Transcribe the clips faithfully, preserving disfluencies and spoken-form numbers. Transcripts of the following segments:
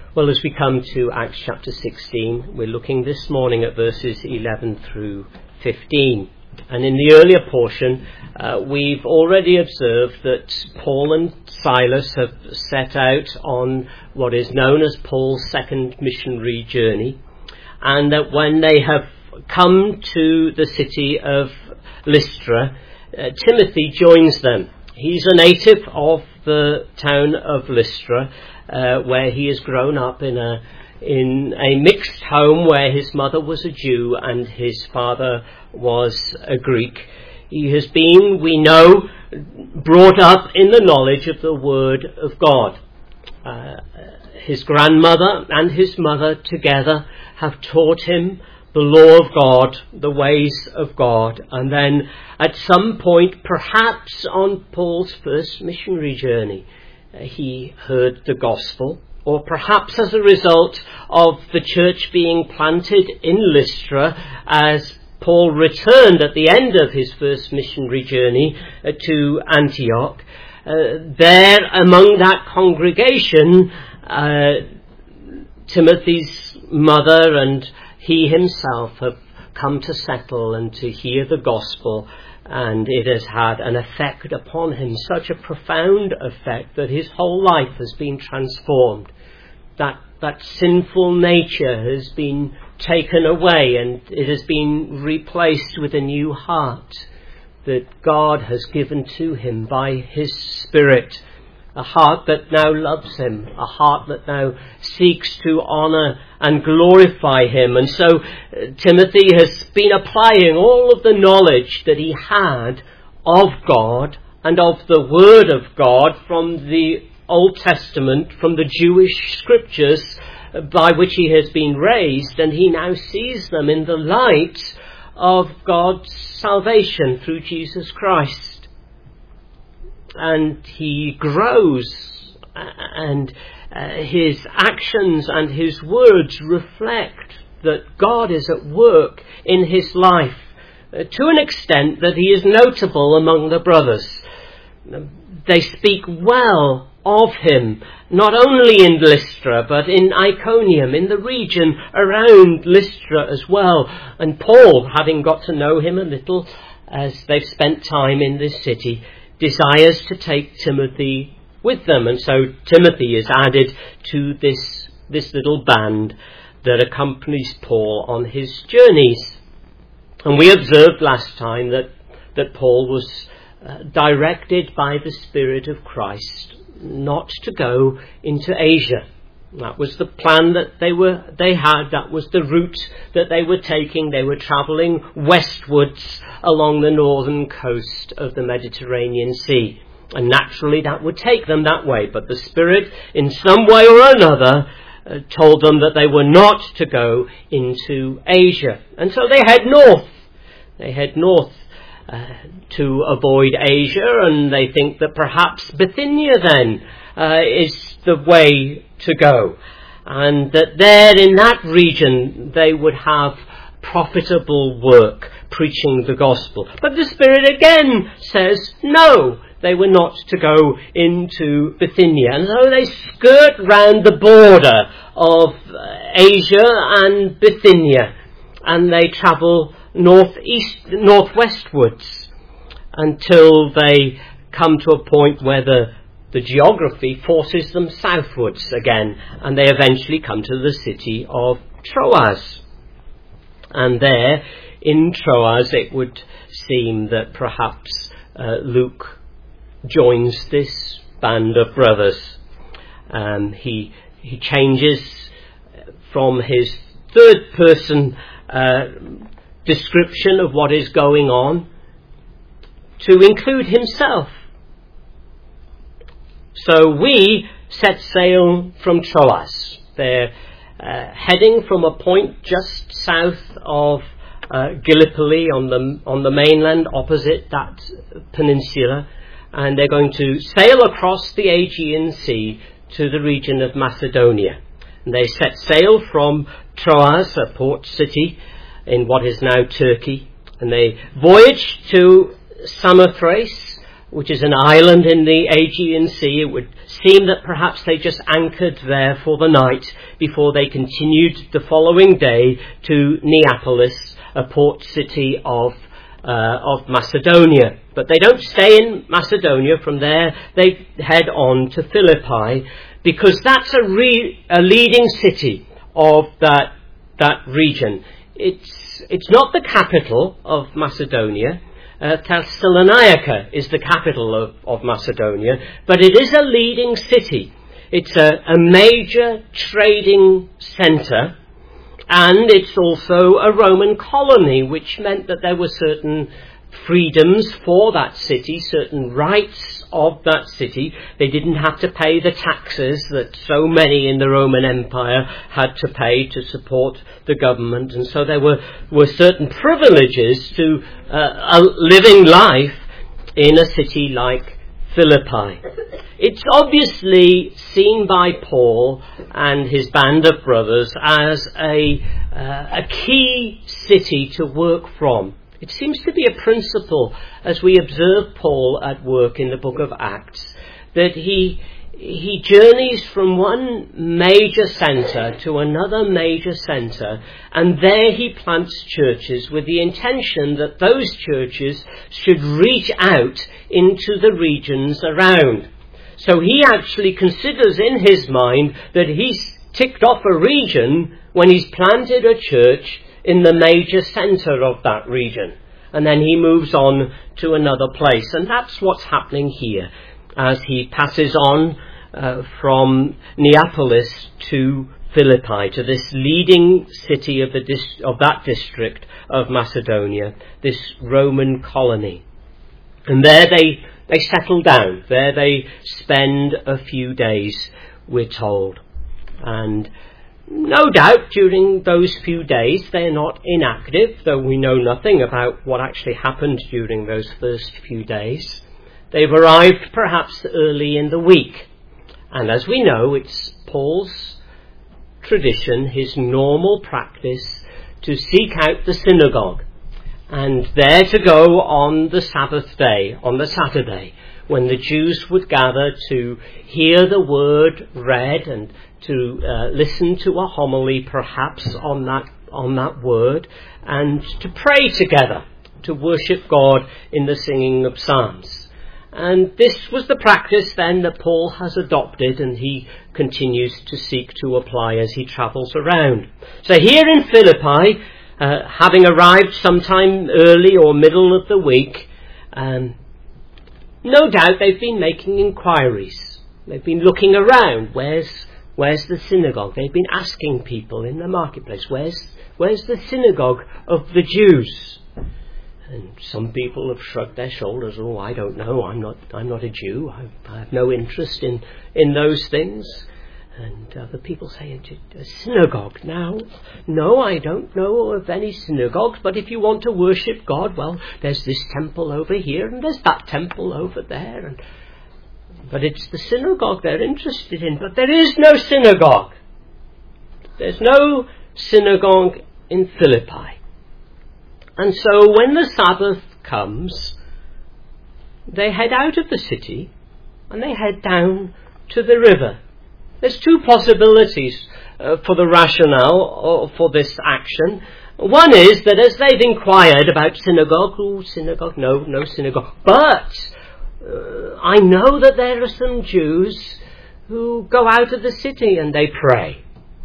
Well, as we come to Acts chapter sixteen, we're looking this morning at verses eleven through fifteen. And in the earlier portion, uh, we've already observed that Paul and Silas have set out on what is known as Paul's second missionary journey, and that when they have come to the city of Lystra, uh, Timothy joins them. He's a native of the town of Lystra, uh, where he has grown up in a in a mixed home where his mother was a Jew and his father was a Greek. He has been, we know, brought up in the knowledge of the Word of God. Uh, his grandmother and his mother together have taught him the law of God, the ways of God. And then at some point, perhaps on Paul's first missionary journey, uh, he heard the gospel. Or perhaps as a result of the church being planted in Lystra, as Paul returned at the end of his first missionary journey uh, to Antioch, uh, there among that congregation, uh, Timothy's mother and he himself have come to settle and to hear the gospel, and it has had an effect upon him, such a profound effect that his whole life has been transformed. That that sinful nature has been taken away and it has been replaced with a new heart that God has given to him by his Spirit. A heart that now loves him, a heart that now seeks to honour and glorify him. And so uh, Timothy has been applying all of the knowledge that he had of God and of the Word of God from the Old Testament, from the Jewish scriptures by which he has been raised, and he now sees them in the light of God's salvation through Jesus Christ. And he grows, and uh, his actions and his words reflect that God is at work in his life uh, to an extent that he is notable among the brothers. They speak well of him, not only in Lystra, but in Iconium, in the region around Lystra as well. And Paul, having got to know him a little as they've spent time in this city, desires to take Timothy with them. And so Timothy is added to this, this little band that accompanies Paul on his journeys. And we observed last time that, that Paul was uh, directed by the Spirit of Christ not to go into Asia. That was the plan that they were they had. That was the route that they were taking. They were travelling westwards along the northern coast of the Mediterranean Sea. And naturally that would take them that way. But the Spirit, in some way or another, uh, told them that they were not to go into Asia. And so they head north. They head north Uh, to avoid Asia, and they think that perhaps Bithynia then uh, is the way to go, and that there in that region they would have profitable work preaching the gospel. But the Spirit again says no, they were not to go into Bithynia, and so they skirt round the border of Asia and Bithynia, and they travel northeast, northwestwards until they come to a point where the, the geography forces them southwards again, and they eventually come to the city of Troas. And there, in Troas, it would seem that perhaps uh, Luke joins this band of brothers. Um, he he changes from his third person uh, description of what is going on to include himself. So we set sail from Troas. They're uh, heading from a point just south of uh, Gallipoli on the on the mainland opposite that peninsula, and they're going to sail across the Aegean Sea to the region of Macedonia. And they set sail from Troas, a port city in what is now Turkey, and they voyaged to Samothrace, which is an island in the Aegean Sea. It would seem that perhaps they just anchored there for the night before they continued the following day to Neapolis, a port city of uh, of Macedonia. But they don't stay in Macedonia. From there they head on to Philippi, because that's a, re- a leading city of that that region. It's it's not the capital of Macedonia. Uh, Thessalonica is the capital of, of Macedonia, but it is a leading city. It's a, a major trading centre, and it's also a Roman colony, which meant that there were certain freedoms for that city, certain rights of that city. They didn't have to pay the taxes that so many in the Roman Empire had to pay to support the government, and so there were, were certain privileges to uh, a living life in a city like Philippi. It's obviously seen by Paul and his band of brothers as a, uh, a key city to work from. It seems to be a principle, as we observe Paul at work in the book of Acts, that he he journeys from one major centre to another major centre, and there he plants churches with the intention that those churches should reach out into the regions around. So he actually considers in his mind that he's ticked off a region when he's planted a church in the major centre of that region. And then he moves on to another place. And that's what's happening here as he passes on uh, from Neapolis to Philippi, to this leading city of, the dis- of that district of Macedonia, this Roman colony. And there they, they settle down. There they spend a few days, we're told. And no doubt during those few days they're not inactive, though we know nothing about what actually happened during those first few days. They've arrived perhaps early in the week, and as we know, it's Paul's tradition, his normal practice, to seek out the synagogue, and there to go on the Sabbath day, on the Saturday, when the Jews would gather to hear the word read and to uh, listen to a homily perhaps on that on that word, and to pray together, to worship God in the singing of psalms. And this was the practice then that Paul has adopted, and he continues to seek to apply as he travels around. So here in Philippi, uh, having arrived sometime early or middle of the week, um, no doubt they've been making inquiries. They've been looking around. Where's Where's the synagogue? They've been asking people in the marketplace, where's where's the synagogue of the Jews? And some people have shrugged their shoulders. Oh, I don't know. I'm not I'm not a Jew. I, I have no interest in, in those things. And other people say, a synagogue now? No, I don't know of any synagogues, but if you want to worship God, well, there's this temple over here and there's that temple over there. And But it's the synagogue they're interested in. But there is no synagogue. There's no synagogue in Philippi. And so when the Sabbath comes, they head out of the city and they head down to the river. There's two possibilities uh, for the rationale uh, for this action. One is that as they've inquired about synagogue, oh, synagogue, no, no synagogue. But Uh, I know that there are some Jews who go out of the city and they pray.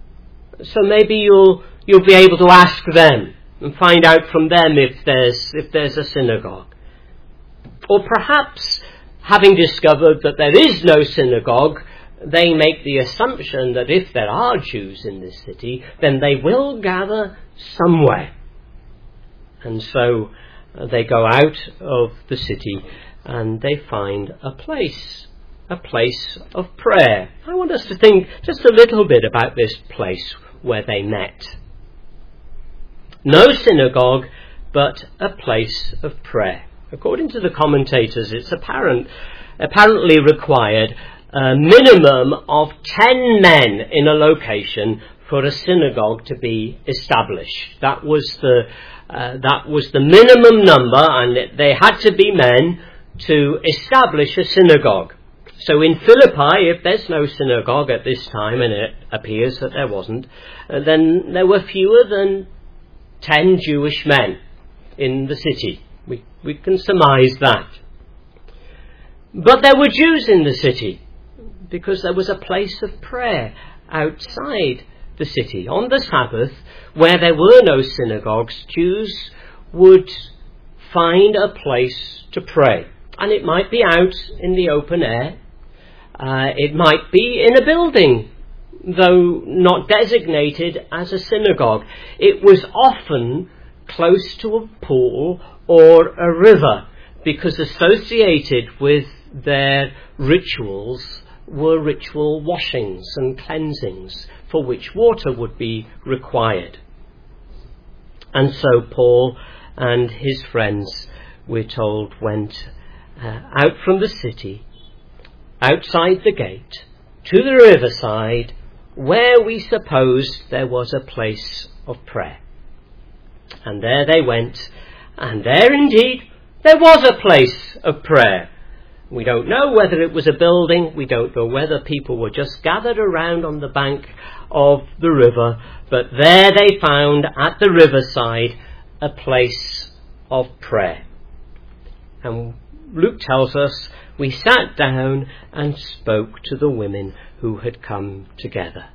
So maybe you'll you'll be able to ask them and find out from them if there's if there's a synagogue. Or perhaps, having discovered that there is no synagogue, they make the assumption that if there are Jews in this city, then they will gather somewhere. And so uh, they go out of the city and they find a place, a place of prayer. I want us to think just a little bit about this place where they met. No synagogue, but a place of prayer. According to the commentators, it's apparent, apparently required a minimum of ten men in a location for a synagogue to be established. That was the uh, that was the minimum number, and they had to be men to establish a synagogue. So in Philippi, if there's no synagogue at this time, and it appears that there wasn't, then there were fewer than ten Jewish men in the city. We, we can surmise that. But there were Jews in the city, because there was a place of prayer outside the city. On the Sabbath, where there were no synagogues, Jews would find a place to pray. And it might be out in the open air. Uh, it might be in a building, though not designated as a synagogue. It was often close to a pool or a river, because associated with their rituals were ritual washings and cleansings for which water would be required. And so Paul and his friends, we're told, went uh, out from the city, outside the gate, to the riverside, where we supposed there was a place of prayer. And there they went, and there indeed there was a place of prayer. We don't know whether it was a building. We don't know whether people were just gathered around on the bank of the river. But there they found at the riverside a place of prayer. And Luke tells us, we sat down and spoke to the women who had come together.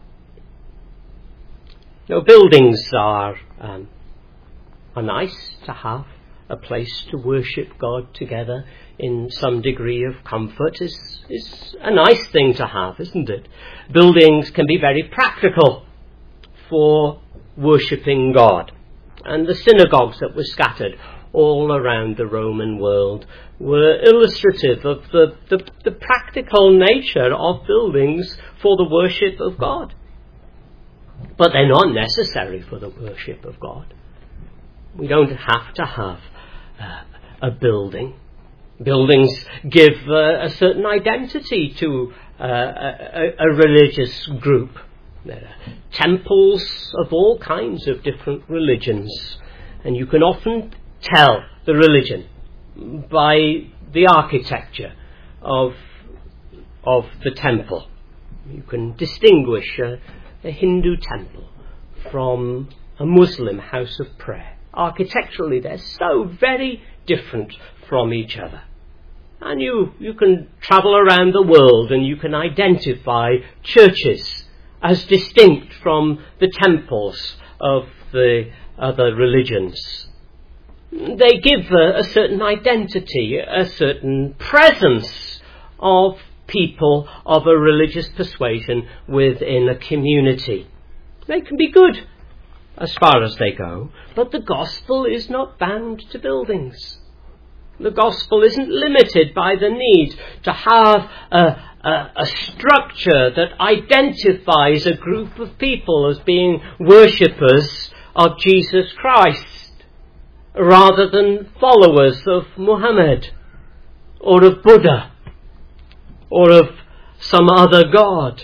Now, buildings are, um, are nice to have. A place to worship God together in some degree of comfort is, is a nice thing to have, isn't it? Buildings can be very practical for worshipping God. And the synagogues that were scattered all around the Roman world were illustrative of the, the, the practical nature of buildings for the worship of God. But they're not necessary for the worship of God. We don't have to have uh, a building. Buildings give uh, a certain identity to uh, a, a religious group. There are temples of all kinds of different religions, and you can often tell the religion by the architecture of of the temple. You can distinguish a, a Hindu temple from a Muslim house of prayer. Architecturally, they're so very different from each other. And you, you can travel around the world and you can identify churches as distinct from the temples of the other religions. They give a, a certain identity, a certain presence of people of a religious persuasion within a community. They can be good as far as they go, but the gospel is not bound to buildings. The gospel isn't limited by the need to have a, a, a structure that identifies a group of people as being worshippers of Jesus Christ, rather than followers of Muhammad, or of Buddha, or of some other god.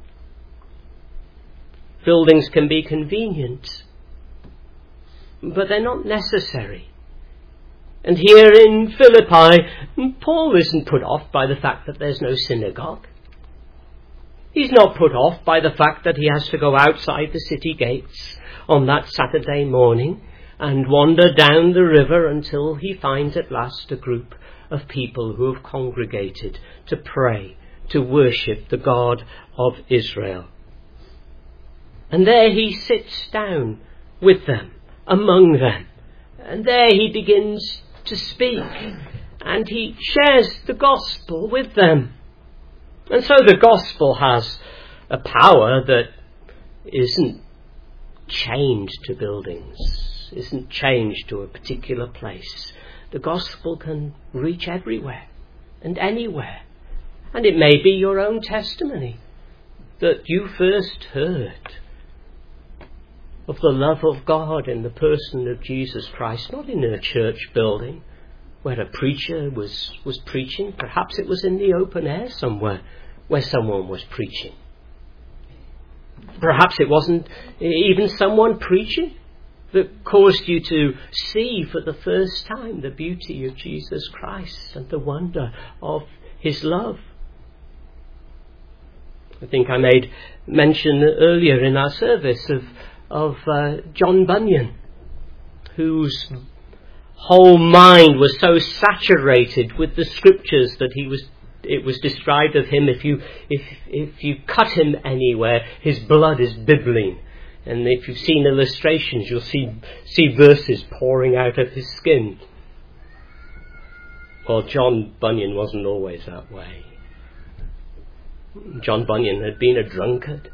Buildings can be convenient, but they're not necessary. And here in Philippi, Paul isn't put off by the fact that there's no synagogue. He's not put off by the fact that he has to go outside the city gates on that Saturday morning and wander down the river until he finds at last a group of people who have congregated to pray, to worship the God of Israel. And there he sits down with them, among them. And there he begins to speak. And he shares the gospel with them. And so the gospel has a power that isn't chained to buildings, isn't chained to a particular place. The gospel can reach everywhere and anywhere. And it may be your own testimony that you first heard of the love of God in the person of Jesus Christ, not in a church building where a preacher was, was preaching. Perhaps it was in the open air somewhere where someone was preaching. Perhaps it wasn't even someone preaching, that caused you to see for the first time the beauty of Jesus Christ and the wonder of his love. I think I made mention earlier in our service of, of uh, John Bunyan, whose whole mind was so saturated with the scriptures that he was it was described of him, if you if if you cut him anywhere, his blood is bibbling. And if you've seen illustrations, you'll see see verses pouring out of his skin. Well, John Bunyan wasn't always that way. John Bunyan had been a drunkard.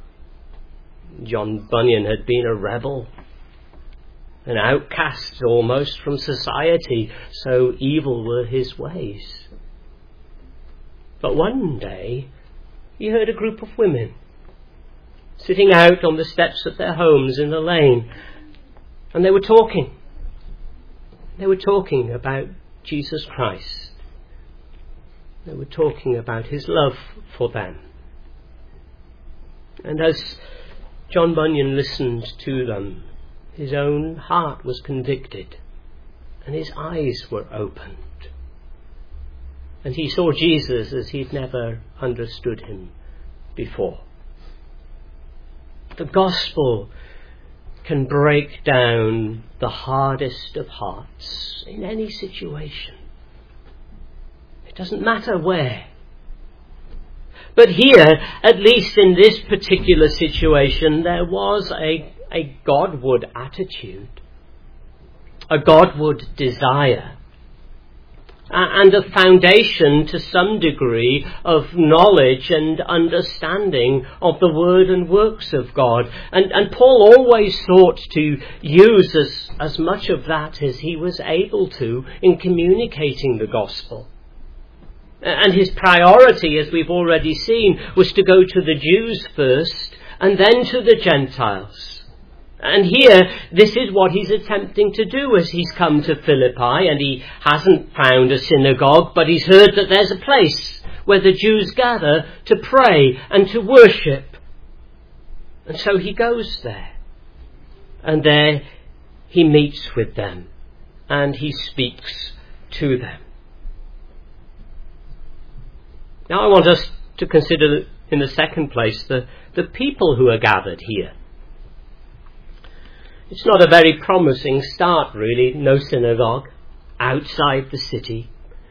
John Bunyan had been a rebel, an outcast almost from society, so evil were his ways. But one day he heard a group of women sitting out on the steps of their homes in the lane, and they were talking. They were talking about Jesus Christ. They were talking about his love for them. And as John Bunyan listened to them, his own heart was convicted and his eyes were opened. And he saw Jesus as he'd never understood him before. The gospel can break down the hardest of hearts in any situation. It doesn't matter where. But here, at least in this particular situation, there was a, a Godward attitude, a Godward desire, and a foundation to some degree of knowledge and understanding of the word and works of God. And, and Paul always sought to use as, as much of that as he was able to in communicating the gospel. And his priority, as we've already seen, was to go to the Jews first and then to the Gentiles. And here, this is what he's attempting to do as he's come to Philippi, and he hasn't found a synagogue, but he's heard that there's a place where the Jews gather to pray and to worship. And so he goes there. And there he meets with them, and he speaks to them. Now I want us to consider, in the second place, the, the people who are gathered here. It's not a very promising start, really. No synagogue, outside the city,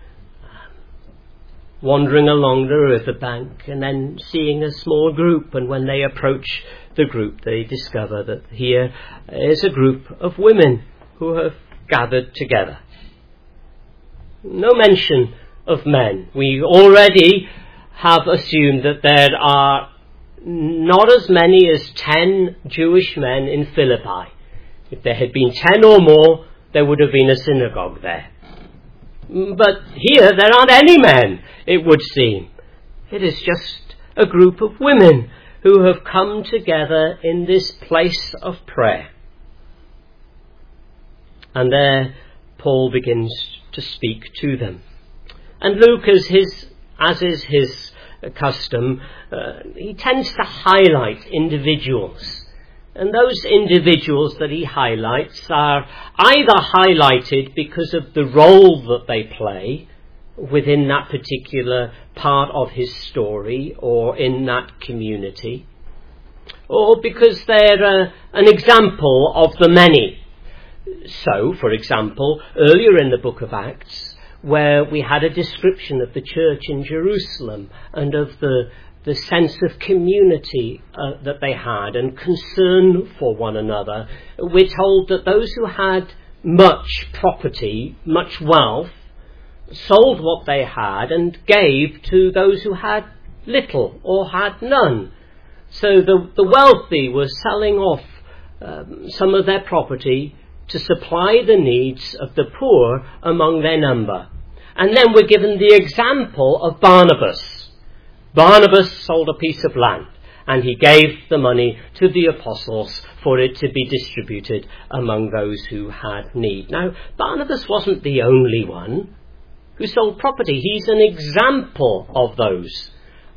wandering along the riverbank and then seeing a small group. And when they approach the group, they discover that here is a group of women who have gathered together. No mention of men. We already have assumed that there are not as many as ten Jewish men in Philippi. If there had been ten or more, there would have been a synagogue there. But here there aren't any men, it would seem. It is just a group of women who have come together in this place of prayer. And there Paul begins to speak to them. And Luke, as, his, as is his custom, uh, he tends to highlight individuals. And those individuals that he highlights are either highlighted because of the role that they play within that particular part of his story or in that community, or because they're uh, an example of the many. So, for example, earlier in the book of Acts, where we had a description of the church in Jerusalem and of the the sense of community uh, that they had and concern for one another, we're told that those who had much property, much wealth, sold what they had and gave to those who had little or had none. So the, the wealthy were selling off um, some of their property to supply the needs of the poor among their number. And then we're given the example of Barnabas. Barnabas sold a piece of land, and he gave the money to the apostles for it to be distributed among those who had need. Now, Barnabas wasn't the only one who sold property. He's an example of those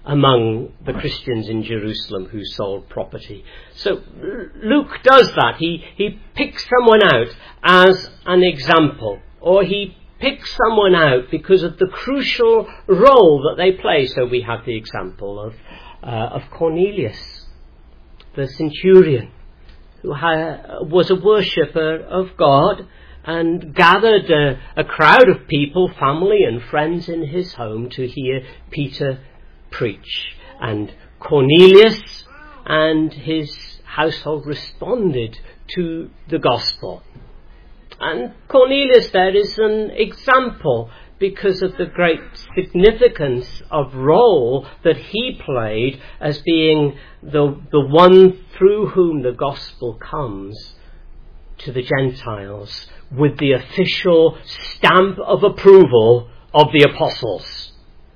among the Christians in Jerusalem who sold property. So Luke does that. He, he picks someone out as an example, or he picks someone out because of the crucial role that they play. So we have the example of, uh, of Cornelius, the centurion, who ha- was a worshipper of God and gathered a, a crowd of people, family and friends in his home to hear Peter preach. And Cornelius and his household responded to the gospel. And Cornelius there is an example because of the great significance of role that he played as being the, the one through whom the gospel comes to the Gentiles with the official stamp of approval of the apostles.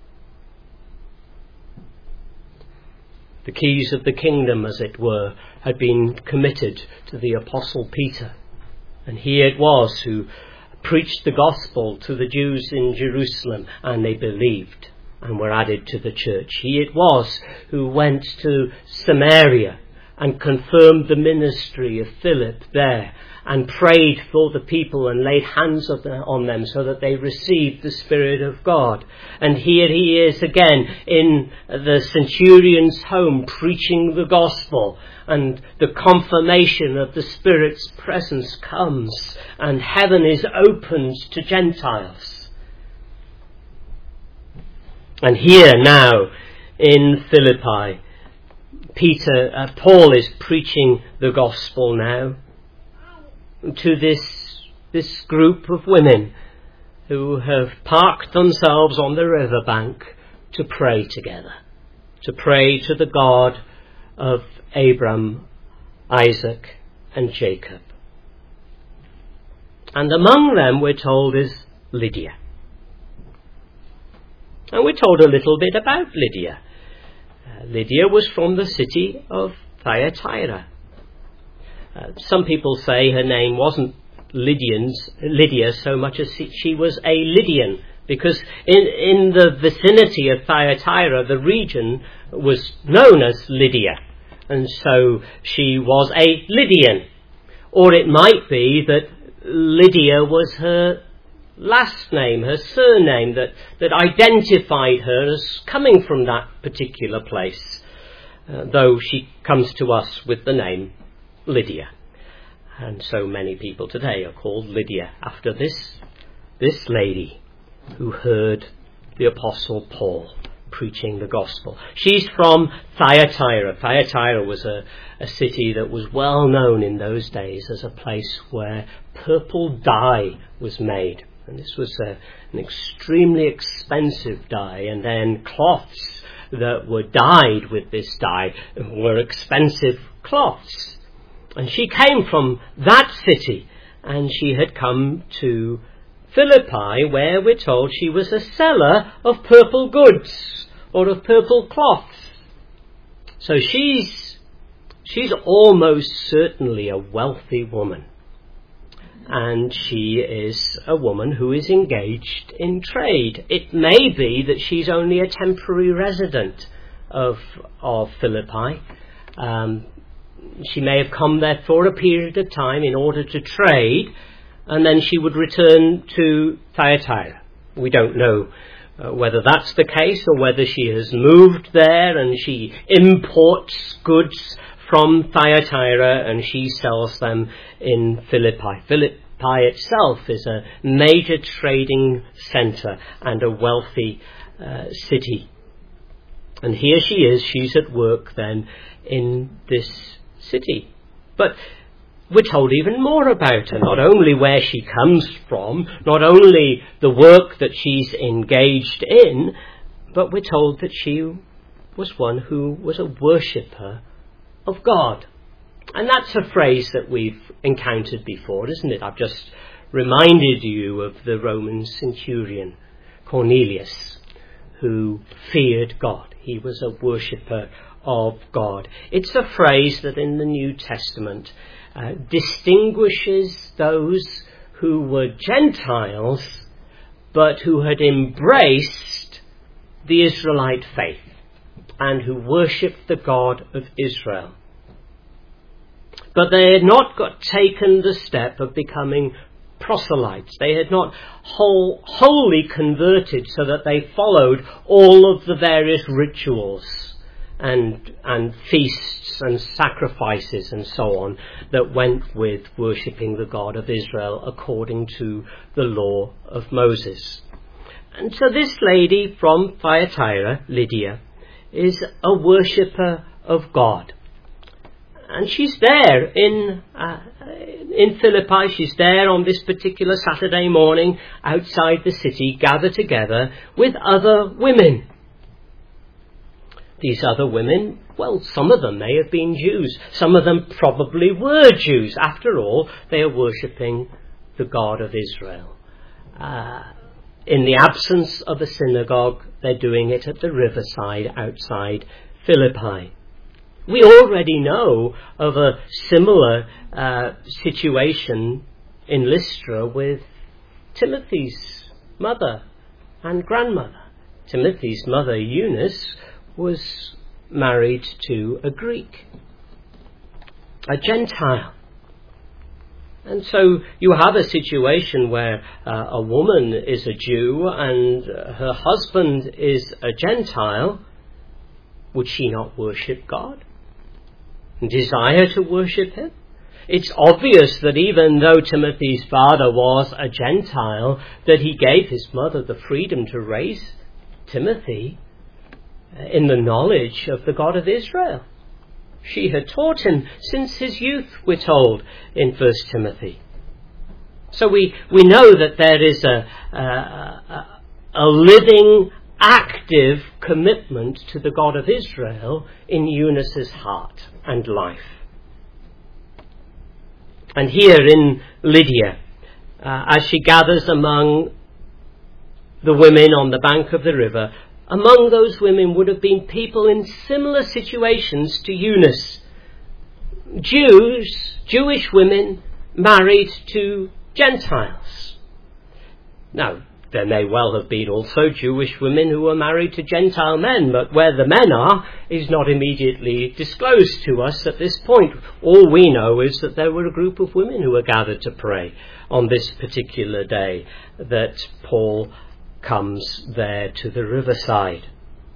The keys of the kingdom, as it were, had been committed to the apostle Peter. And he it was who preached the gospel to the Jews in Jerusalem, and they believed and were added to the church. He it was who went to Samaria and confirmed the ministry of Philip there, and prayed for the people and laid hands on them so that they received the Spirit of God. And here he is again in the centurion's home preaching the gospel, and the confirmation of the Spirit's presence comes, and heaven is opened to Gentiles. And here now in Philippi, Peter, uh, Paul is preaching the gospel now to this this group of women who have parked themselves on the riverbank to pray together, to pray to the God of Abraham, Isaac and Jacob. And among them, we're told, is Lydia. And we're told a little bit about Lydia. Uh, Lydia was from the city of Thyatira. Uh, some people say her name wasn't Lydian's, Lydia so much as she was a Lydian, because in, in the vicinity of Thyatira, the region was known as Lydia, and so she was a Lydian. Or it might be that Lydia was her last name, her surname, that, that identified her as coming from that particular place, uh, though she comes to us with the name Lydia. And so many people today are called Lydia after this, this lady who heard the Apostle Paul preaching the gospel. She's from Thyatira. Thyatira was a, a city that was well known in those days as a place where purple dye was made. And this was a, an extremely expensive dye, and then cloths that were dyed with this dye were expensive cloths. And she came from that city, and she had come to Philippi, where we're told she was a seller of purple goods or of purple cloths. So she's she's almost certainly a wealthy woman. And she is a woman who is engaged in trade. It may be that she's only a temporary resident of, of Philippi. Um, she may have come there for a period of time in order to trade, and then she would return to Thyatira. We don't know uh, whether that's the case or whether she has moved there and she imports goods from Thyatira and she sells them in Philippi. Philippi itself is a major trading centre and a wealthy uh, city. And here she is, she's at work then in this city. But we're told even more about her, not only where she comes from, not only the work that she's engaged in, but we're told that she was one who was a worshipper of God. And that's a phrase that we've encountered before, isn't it? I've just reminded you of the Roman centurion, Cornelius, who feared God. He was a worshipper of God. It's a phrase that in the New Testament uh, distinguishes those who were Gentiles, but who had embraced the Israelite faith. and who worshipped the God of Israel. But they had not got taken the step of becoming proselytes. They had not whole, wholly converted so that they followed all of the various rituals and and feasts and sacrifices and so on that went with worshipping the God of Israel according to the law of Moses. And so this lady from Thyatira, Lydia, is a worshipper of God. And she's there in uh, in Philippi. She's there on this particular Saturday morning outside the city, gathered together with other women. These other women, well, some of them may have been Jews. Some of them probably were Jews. After all, they are worshipping the God of Israel. Uh, in the absence of a synagogue, they're doing it at the riverside outside Philippi. We already know of a similar uh, situation in Lystra with Timothy's mother and grandmother. Timothy's mother, Eunice, was married to a Greek, a Gentile. And so you have a situation where uh, a woman is a Jew and her husband is a Gentile. Would she not worship God? Desire to worship him? It's obvious that even though Timothy's father was a Gentile, that he gave his mother the freedom to raise Timothy in the knowledge of the God of Israel. She had taught him since his youth, we're told in First Timothy. So we, we know that there is a, a, a living, active commitment to the God of Israel in Eunice's heart and life. And here in Lydia, uh, as she gathers among the women on the bank of the river, among those women would have been people in similar situations to Eunice. Jews, Jewish women married to Gentiles. Now, there may well have been also Jewish women who were married to Gentile men, but where the men are is not immediately disclosed to us at this point. All we know is that there were a group of women who were gathered to pray on this particular day that Paul comes there to the riverside.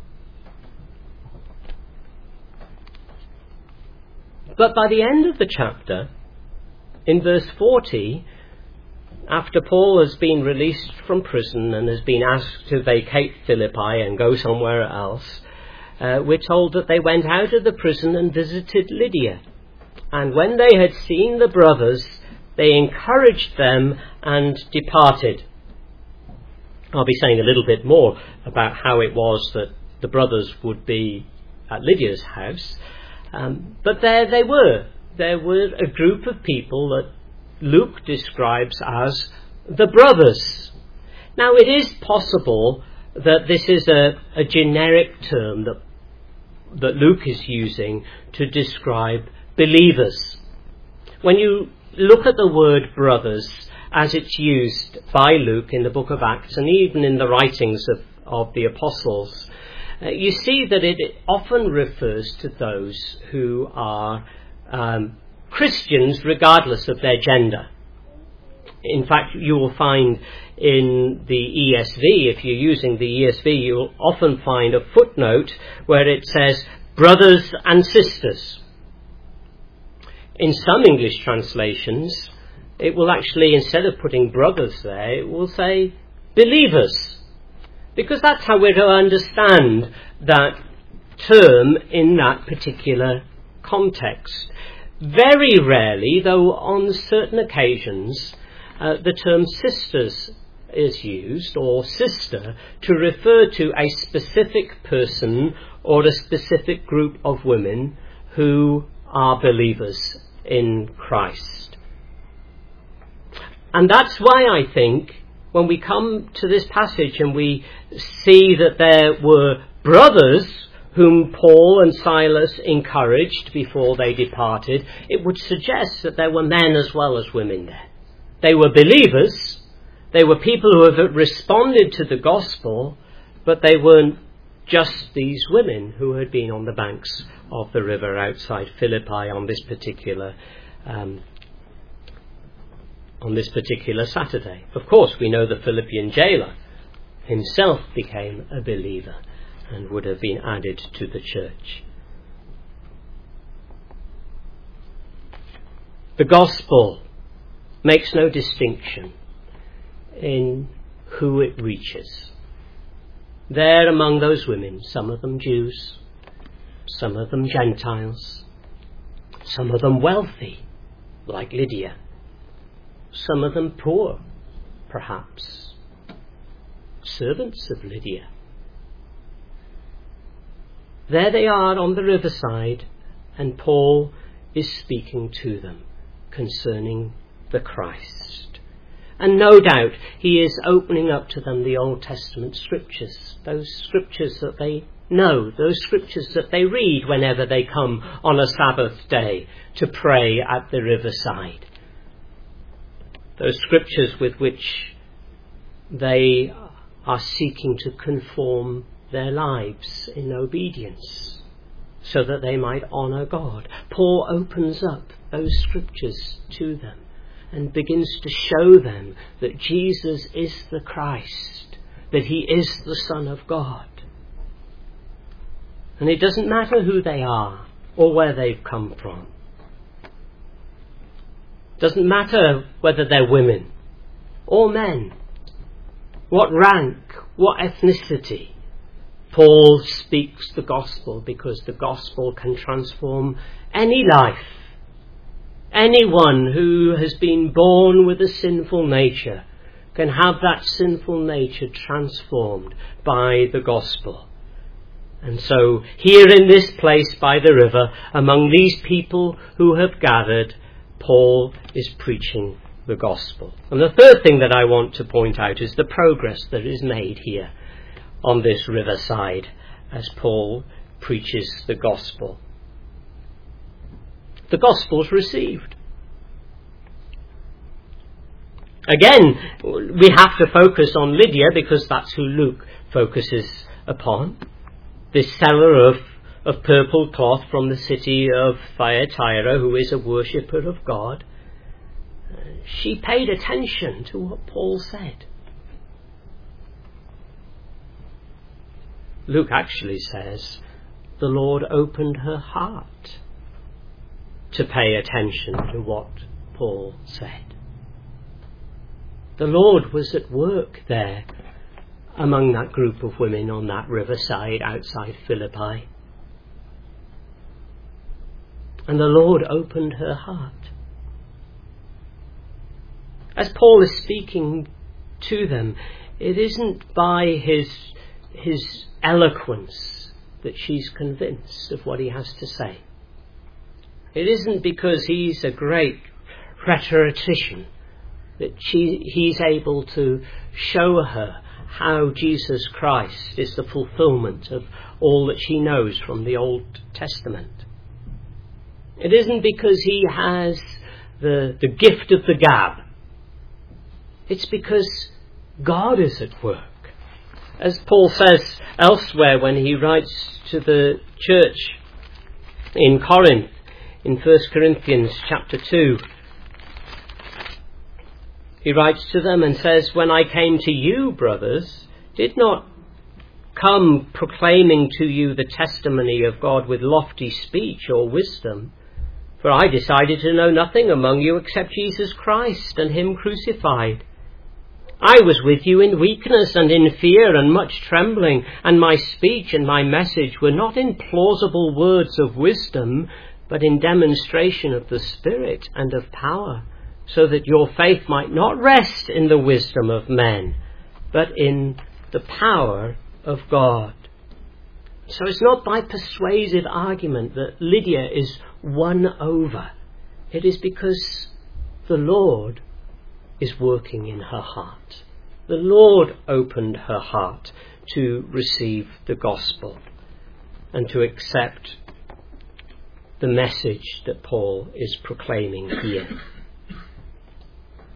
But by the end of the chapter, in verse forty, after Paul has been released from prison and has been asked to vacate Philippi and go somewhere else, uh, we're told that they went out of the prison and visited Lydia. And when they had seen the brothers, they encouraged them and departed. I'll be saying a little bit more about how it was that the brothers would be at Lydia's house. Um, but there they were. There were a group of people that Luke describes as the brothers. Now, it is possible that this is a, a generic term that, that Luke is using to describe believers. When you look at the word brothers, as it's used by Luke in the book of Acts and even in the writings of, of the apostles, uh, you see that it often refers to those who are um, Christians regardless of their gender. In fact, you will find in the E S V, if you're using the E S V, you'll often find a footnote where it says brothers and sisters. In some English translations, it will actually, instead of putting brothers there, it will say believers. Because that's how we're to understand that term in that particular context. Very rarely, though on certain occasions, uh, the term sisters is used, or sister, to refer to a specific person or a specific group of women who are believers in Christ. And that's why I think when we come to this passage and we see that there were brothers whom Paul and Silas encouraged before they departed, it would suggest that there were men as well as women there. They were believers, they were people who have responded to the gospel, but they weren't just these women who had been on the banks of the river outside Philippi on this particular um, on this particular Saturday. Of course, we know the Philippian jailer himself became a believer and would have been added to the church. The gospel makes no distinction in who it reaches. There among those women, some of them Jews, some of them Gentiles, some of them wealthy, like Lydia, some of them poor, perhaps, servants of Lydia. There they are on the riverside, and Paul is speaking to them concerning the Christ. And no doubt he is opening up to them the Old Testament scriptures, those scriptures that they know, those scriptures that they read whenever they come on a Sabbath day to pray at the riverside. Those scriptures with which they are seeking to conform their lives in obedience so that they might honour God. Paul opens up those scriptures to them and begins to show them that Jesus is the Christ, that he is the Son of God. And it doesn't matter who they are or where they've come from. It doesn't matter whether they're women or men, what rank, what ethnicity. Paul speaks the gospel because the gospel can transform any life. Anyone who has been born with a sinful nature can have that sinful nature transformed by the gospel. And so here in this place by the river, among these people who have gathered, Paul is preaching the gospel. And the third thing that I want to point out is the progress that is made here on this riverside as Paul preaches the gospel. The gospel's received. Again, we have to focus on Lydia because that's who Luke focuses upon. This seller of, of purple cloth from the city of Thyatira, who is a worshipper of God. She paid attention to what Paul said. Luke actually says the Lord opened her heart to pay attention to what Paul said. The Lord was at work there among that group of women on that riverside outside Philippi. And the Lord opened her heart. As Paul is speaking to them, it isn't by his, his eloquence that she's convinced of what he has to say. It isn't because he's a great rhetorician that she, he's able to show her how Jesus Christ is the fulfillment of all that she knows from the Old Testament. It isn't because he has the, the gift of the gab. It's because God is at work. As Paul says elsewhere when he writes to the church in Corinth, in First Corinthians chapter two, he writes to them and says, "When I came to you, brothers, did not come proclaiming to you the testimony of God with lofty speech or wisdom, for I decided to know nothing among you except Jesus Christ and him crucified. I was with you in weakness and in fear and much trembling, and my speech and my message were not in plausible words of wisdom, but in demonstration of the Spirit and of power, so that your faith might not rest in the wisdom of men, but in the power of God." So it's not by persuasive argument that Lydia is won over. It is because the Lord is working in her heart. The Lord opened her heart to receive the gospel and to accept the message that Paul is proclaiming here.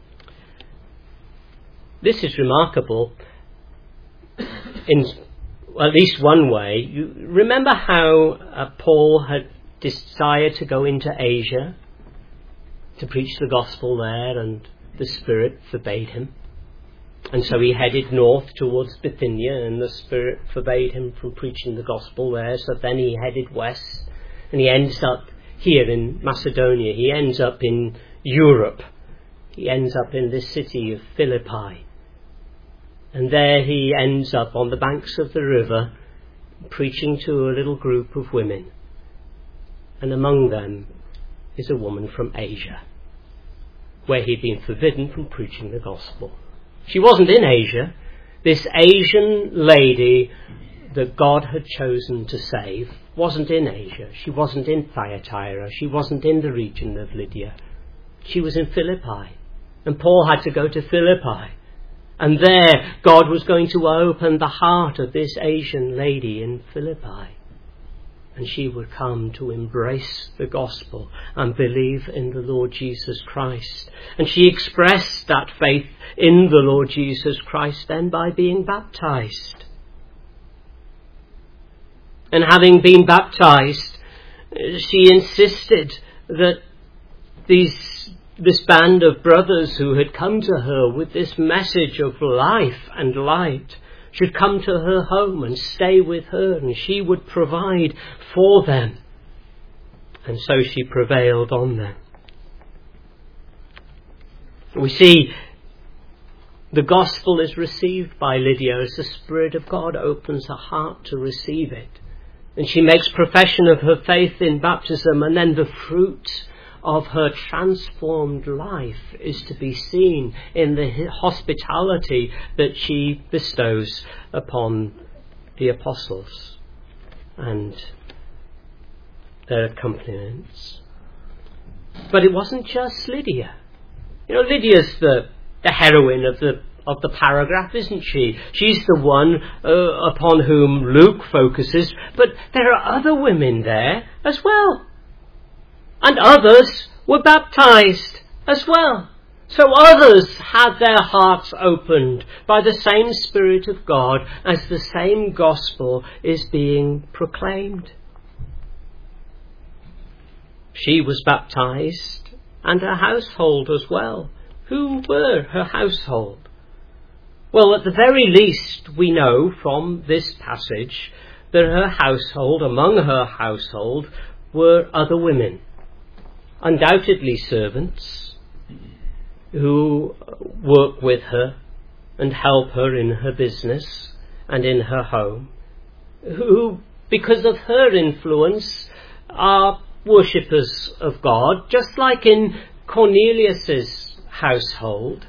This is remarkable in at least one way. You remember how uh, Paul had desired to go into Asia to preach the gospel there, and the Spirit forbade him. And so he headed north towards Bithynia, and the Spirit forbade him from preaching the gospel there. So then he headed west, and he ends up here in Macedonia. He ends up in Europe. He ends up in this city of Philippi. And there he ends up on the banks of the river, preaching to a little group of women. And among them is a woman from Asia, where he'd been forbidden from preaching the gospel. She wasn't in Asia. This Asian lady that God had chosen to save wasn't in Asia. She wasn't in Thyatira. She wasn't in the region of Lydia. She was in Philippi. And Paul had to go to Philippi. And there God was going to open the heart of this Asian lady in Philippi. And she would come to embrace the gospel and believe in the Lord Jesus Christ. And she expressed that faith in the Lord Jesus Christ then by being baptized. And having been baptized, she insisted that these, this band of brothers who had come to her with this message of life and light should come to her home and stay with her, and she would provide for them. And so she prevailed on them. We see the gospel is received by Lydia as the Spirit of God opens her heart to receive it. And she makes profession of her faith in baptism, and then the fruit of her transformed life is to be seen in the hospitality that she bestows upon the apostles and their accompaniments. But it wasn't just Lydia. You know, Lydia's the, the heroine of the of the paragraph, isn't she? She's the one uh, upon whom Luke focuses, but there are other women there as well. And others were baptized as well. So others had their hearts opened by the same Spirit of God as the same gospel is being proclaimed. She was baptized, and her household as well. Who were her household? Well, at the very least, we know from this passage that her household, among her household, were other women. Undoubtedly servants who work with her and help her in her business and in her home, who, because of her influence, are worshippers of God, just like in Cornelius's household.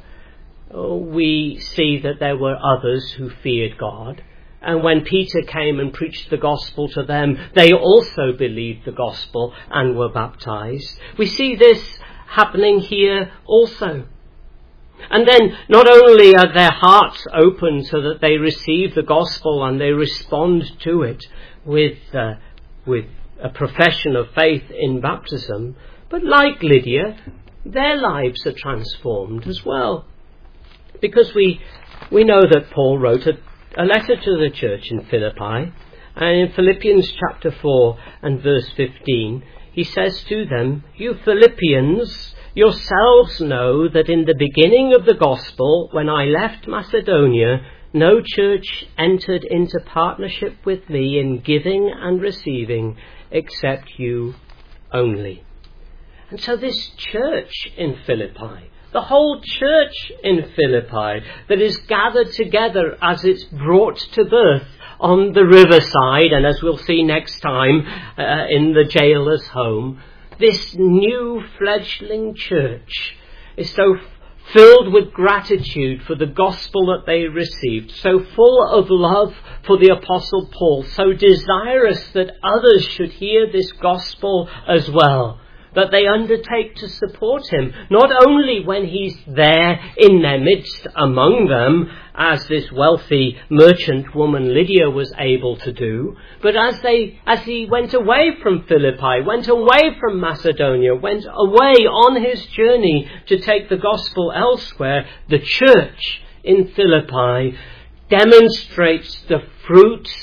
We see that there were others who feared God. And when Peter came and preached the gospel to them, they also believed the gospel and were baptized. We see this happening here also. And then not only are their hearts open so that they receive the gospel and they respond to it with, uh, with a profession of faith in baptism, but like Lydia, their lives are transformed as well. Because we, we know that Paul wrote a A letter to the church in Philippi, and in Philippians chapter four and verse fifteen, he says to them, "You Philippians yourselves know that in the beginning of the gospel, when I left Macedonia, no church entered into partnership with me in giving and receiving except you only." And so this church in Philippi, the whole church in Philippi that is gathered together as it's brought to birth on the riverside, and as we'll see next time uh, in the jailer's home, this new fledgling church is so filled with gratitude for the gospel that they received, so full of love for the Apostle Paul, so desirous that others should hear this gospel as well, that they undertake to support him, not only when he's there in their midst among them, as this wealthy merchant woman Lydia was able to do, but as they, as he went away from Philippi, went away from Macedonia, went away on his journey to take the gospel elsewhere, the church in Philippi demonstrates the fruits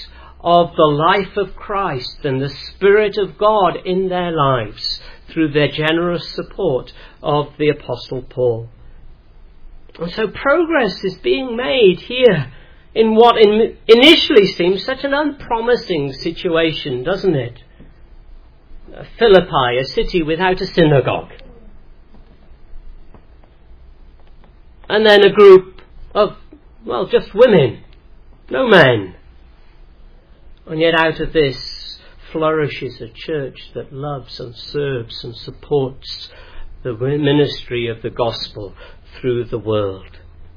of the life of Christ and the Spirit of God in their lives through their generous support of the Apostle Paul. And so progress is being made here in what in initially seems such an unpromising situation, doesn't it? Philippi, a city without a synagogue. And then a group of, well, just women, no men. And yet out of this flourishes a church that loves and serves and supports the ministry of the gospel through the world.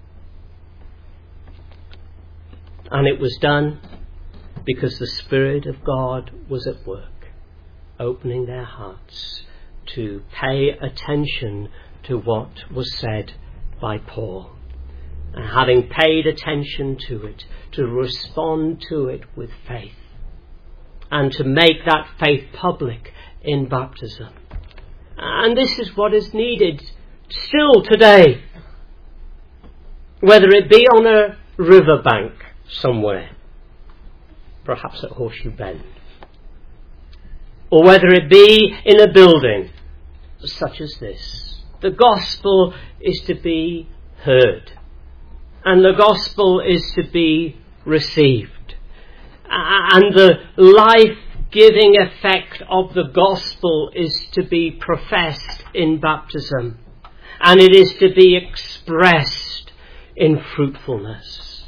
And it was done because the Spirit of God was at work, opening their hearts to pay attention to what was said by Paul. And having paid attention to it, to respond to it with faith. And to make that faith public in baptism. And this is what is needed still today. Whether it be on a riverbank somewhere, perhaps at Horseshoe Bend, or whether it be in a building such as this. The gospel is to be heard, and the gospel is to be received, and the life-giving effect of the gospel is to be professed in baptism, and it is to be expressed in fruitfulness.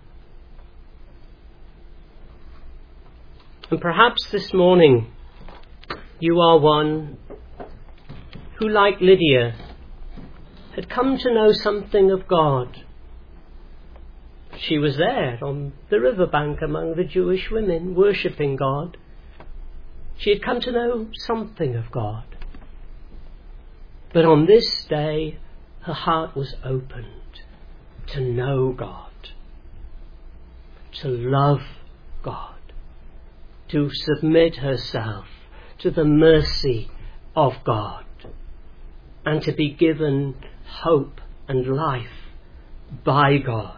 And perhaps this morning you are one who, like Lydia, had come to know something of God. She was there on the riverbank among the Jewish women, worshipping God. She had come to know something of God. But on this day, her heart was opened to know God, to love God, to submit herself to the mercy of God, and to be given hope and life by God.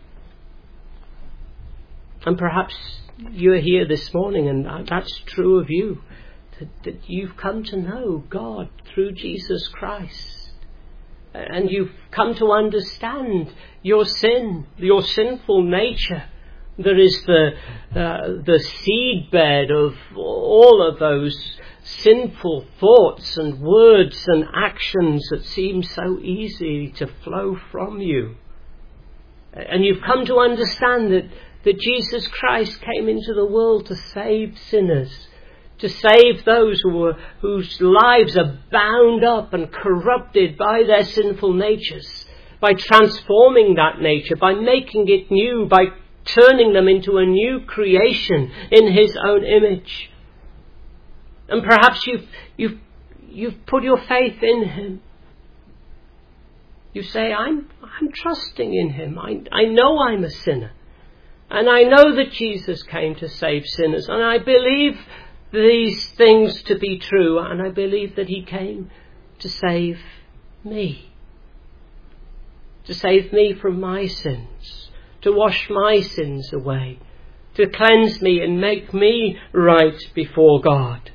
And perhaps you're here this morning and that's true of you, that, that you've come to know God through Jesus Christ. And you've come to understand your sin, your sinful nature. There is the uh, the seedbed of all of those sinful thoughts and words and actions that seem so easy to flow from you. And you've come to understand that, that Jesus Christ came into the world to save sinners, to save those who were, whose lives are bound up and corrupted by their sinful natures, by transforming that nature, by making it new, by turning them into a new creation in His own image. And perhaps you've, you've, you've put your faith in Him. You say, I'm, I'm trusting in Him. I, I know I'm a sinner. And I know that Jesus came to save sinners. And I believe these things to be true. And I believe that He came to save me. To save me from my sins. To wash my sins away. To cleanse me and make me right before God.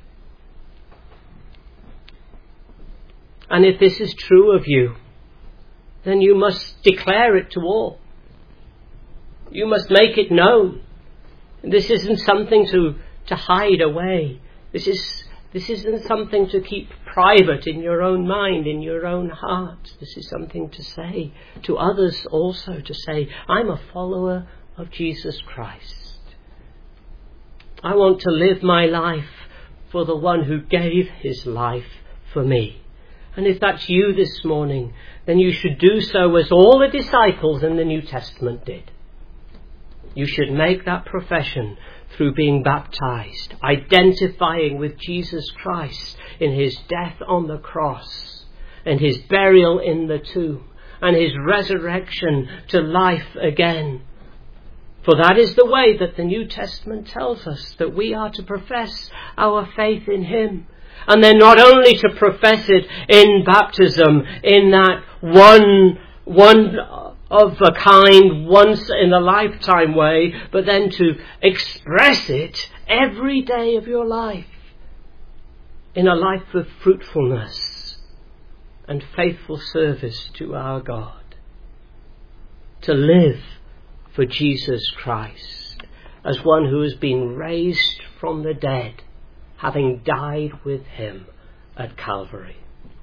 And if this is true of you, then you must declare it to all. You must make it known. This isn't something to, to hide away. This is this isn't something to keep private in your own mind, in your own heart. This is something to say to others also, to say, I'm a follower of Jesus Christ. I want to live my life for the one who gave His life for me. And if that's you this morning, then you should do so as all the disciples in the New Testament did. You should make that profession through being baptized, identifying with Jesus Christ in His death on the cross, and His burial in the tomb, and His resurrection to life again. For that is the way that the New Testament tells us that we are to profess our faith in Him. And then not only to profess it in baptism, in that one, one of a kind once in a lifetime way, but then to express it every day of your life in a life of fruitfulness and faithful service to our God. To live for Jesus Christ as one who has been raised from the dead, having died with him at Calvary.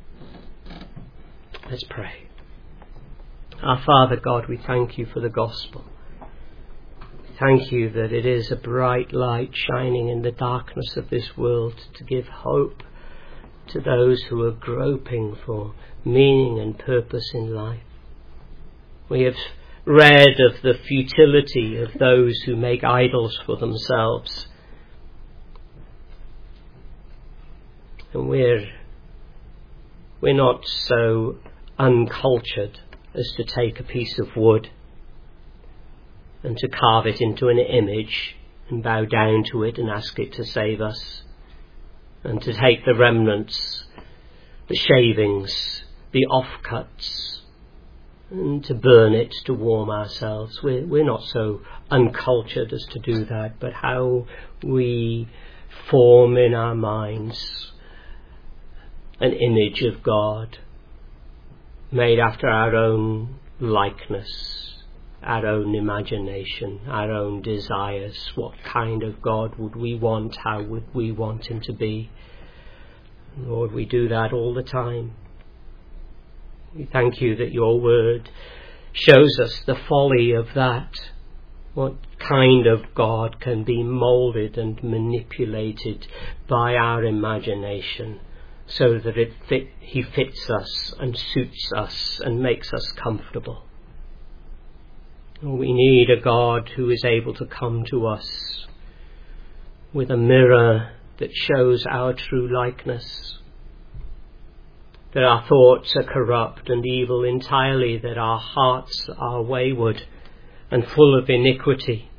Let's pray. Our Father God, we thank you for the gospel. We thank you that it is a bright light shining in the darkness of this world to give hope to those who are groping for meaning and purpose in life. We have read of the futility of those who make idols for themselves. And we're, we're not so uncultured as to take a piece of wood and to carve it into an image and bow down to it and ask it to save us, and to take the remnants, the shavings, the offcuts, and to burn it to warm ourselves. We're, we're not so uncultured as to do that, but how we form in our minds an image of God made after our own likeness, our own imagination, our own desires. What kind of God would we want? How would we want him to be? Lord, we do that all the time. We thank you that your word shows us the folly of that. What kind of God can be moulded and manipulated by our imagination so that it fit, he fits us and suits us and makes us comfortable. We need a God who is able to come to us with a mirror that shows our true likeness, that our thoughts are corrupt and evil entirely, that our hearts are wayward and full of iniquity,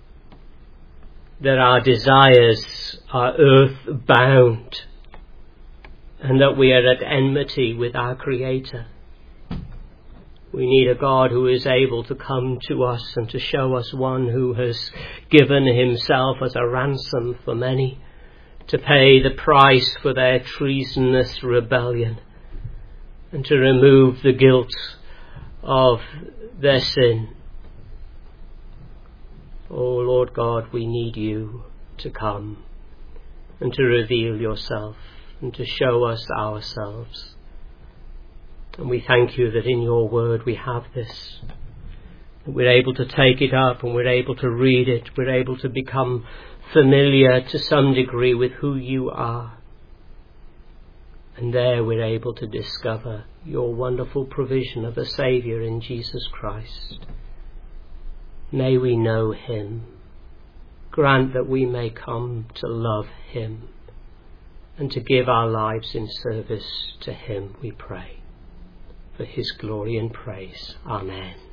that our desires are earth-bound, and that we are at enmity with our Creator. We need a God who is able to come to us and to show us one who has given himself as a ransom for many, to pay the price for their treasonous rebellion, and to remove the guilt of their sin. Oh Lord God, we need you to come and to reveal yourself and to show us ourselves. And we thank you that in your word we have this. We're able to take it up and we're able to read it. We're able to become familiar to some degree with who you are. And there we're able to discover your wonderful provision of a Saviour in Jesus Christ. May we know him. Grant that we may come to love him and to give our lives in service to him, we pray. For his glory and praise. Amen.